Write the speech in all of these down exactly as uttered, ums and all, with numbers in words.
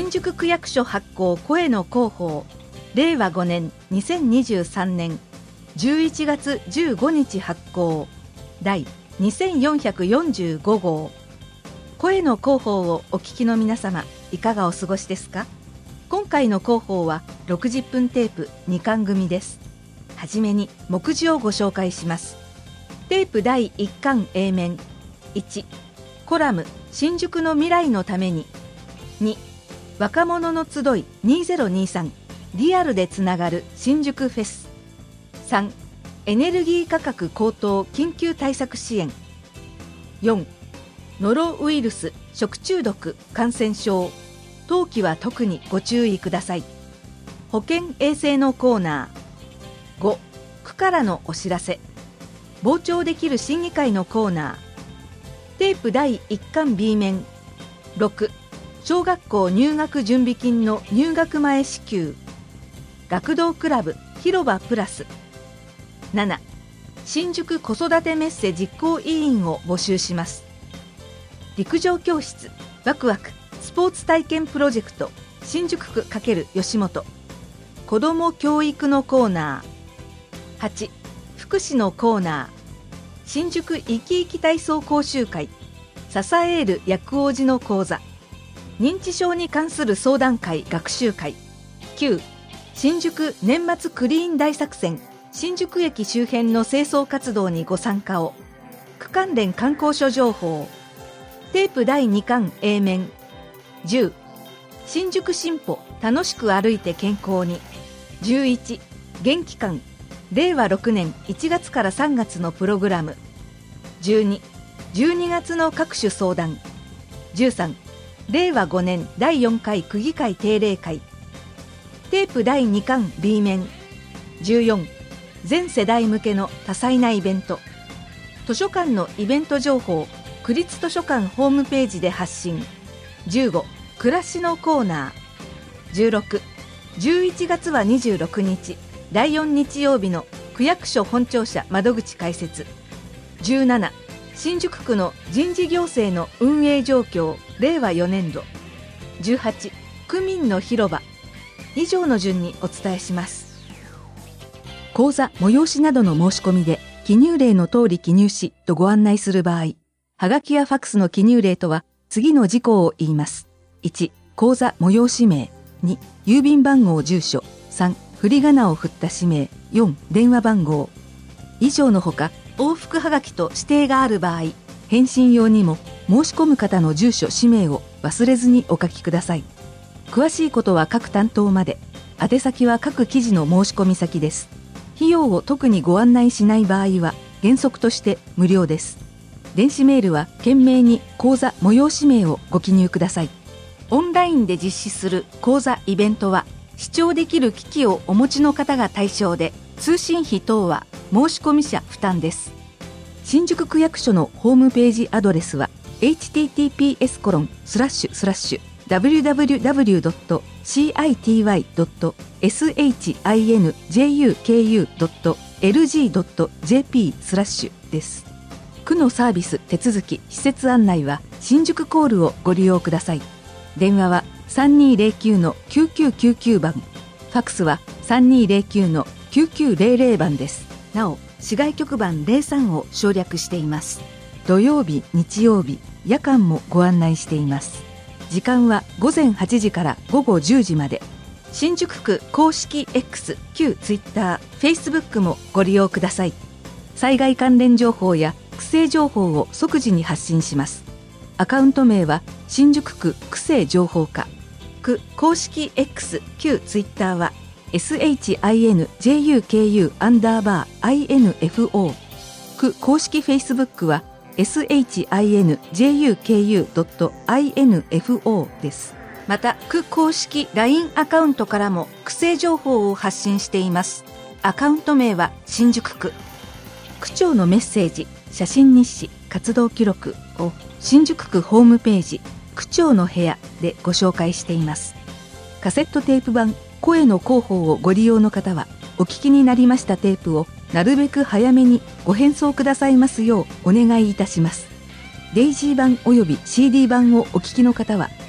新宿区役所発行声の広報れいわごねんにせんにじゅうさんねんじゅういちがつじゅうごにち発行第にせんよんひゃくよんじゅうごごう。声の広報をお聞きの皆様、いかがお過ごしですか？今回の広報はろくじゅっぷんテープにかん組です。はじめに目次をご紹介します。テープだいいっかん A 面。いち、コラム新宿の未来のために。に、若者の集いにせんにじゅうさんリアルでつながる新宿フェス。さん、エネルギー価格高騰緊急対策支援。よん、ノロウイルス食中毒感染症冬季は特にご注意ください。保健衛生のコーナー。ご、区からのお知らせ。傍聴できる審議会のコーナー。テープだいいっかん B 面。ろく、小学校入学準備金の入学前支給。学童クラブ広場プラス。なな、新宿子育てメッセ実行委員を募集します。陸上教室ワクワクスポーツ体験プロジェクト新宿区×吉本。子ども教育のコーナー。はち、福祉のコーナー。新宿いきいき体操講習会支える薬王子の講座。認知症に関する相談会学習会。きゅう、新宿年末クリーン大作戦新宿駅周辺の清掃活動にご参加を。区関連観光所情報。テープだいにかん A 面。じゅう、新宿進歩楽しく歩いて健康に。じゅういち、元気館れいわろくねんいちがつからさんがつのプログラム。じゅうに、じゅうにがつの各種相談。じゅうさん、れいわごねんだいよんかい区議会定例会。テープだいにかん B 面。じゅうよん、全世代向けの多彩なイベント。図書館のイベント情報区立図書館ホームページで発信。じゅうご、暮らしのコーナー。じゅうろく、じゅういちがつはにじゅうろくにちだいよん日曜日の区役所本庁舎窓口開設。じゅうなな、新宿区の人事行政の運営状況れいわよねんど。じゅうはち、区民の広場。以上の順にお伝えします。講座催しなどの申し込みで記入例の通り記入しとご案内する場合、はがきやファックスの記入例とは次の事項を言います。いち、講座催し名。に、郵便番号住所。さん、振り仮名を振った氏名。よん、電話番号。以上のほか往復はがきと指定がある場合、返信用にも申し込む方の住所氏名を忘れずにお書きください。詳しいことは各担当まで。宛先は各記事の申し込み先です。費用を特にご案内しない場合は原則として無料です。電子メールは懸命に講座催し名をご記入ください。オンラインで実施する講座イベントは視聴できる機器をお持ちの方が対象で、通信費等は申し込み者負担です。新宿区役所のホームページアドレスは エイチティーティーピーエスコロンスラッシュスラッシュダブリューダブリューダブリュードットシーアイティーワイドットエスエイチアイエヌジェイユーケーユードットエルジードットジェーピースラッシュです。区のサービス手続き施設案内は新宿コールをご利用ください。電話は さんにーぜろきゅうのきゅうきゅうきゅうきゅう 番、ファックスは さんにーぜろきゅうのきゅうきゅうぜろぜろ 番です。なお市外局番ゼロさんを省略しています。土曜日日曜日夜間もご案内しています。時間はごぜんはちじからごごじゅうじまで。新宿区公式 X、旧 Twitter、Facebook もご利用ください。災害関連情報や区政情報を即時に発信します。アカウント名は新宿区区政情報課。区公式 X、旧 Twitter は エスエイチアイエヌジェイユーケーユー アンダーバー アイエヌエフオー。区公式 Facebook は エスエイチアイエヌジェイユーケーユードットアイエヌエフオー です。また区公式 ライン アカウントからも区政情報を発信しています。アカウント名は新宿区。区長のメッセージ、写真日誌、活動記録を新宿区ホームページ区長の部屋でご紹介しています。カセットテープ版声の広報をご利用の方はお聞きになりましたテープをなるべく早めにご返送くださいますようお願いいたします。デイジー版および シーディー 版をお聞きの方は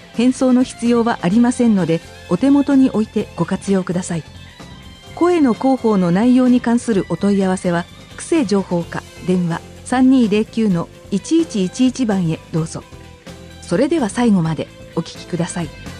返送の必要はありませんので、お手元に置いてご活用ください。声の広報の内容に関するお問い合わせは、区政情報課電話 さんにーぜろきゅうのいちいちいちいち 番へどうぞ。それでは最後までお聞きください。